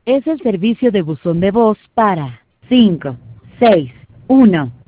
Es el servicio de buzón de voz para 561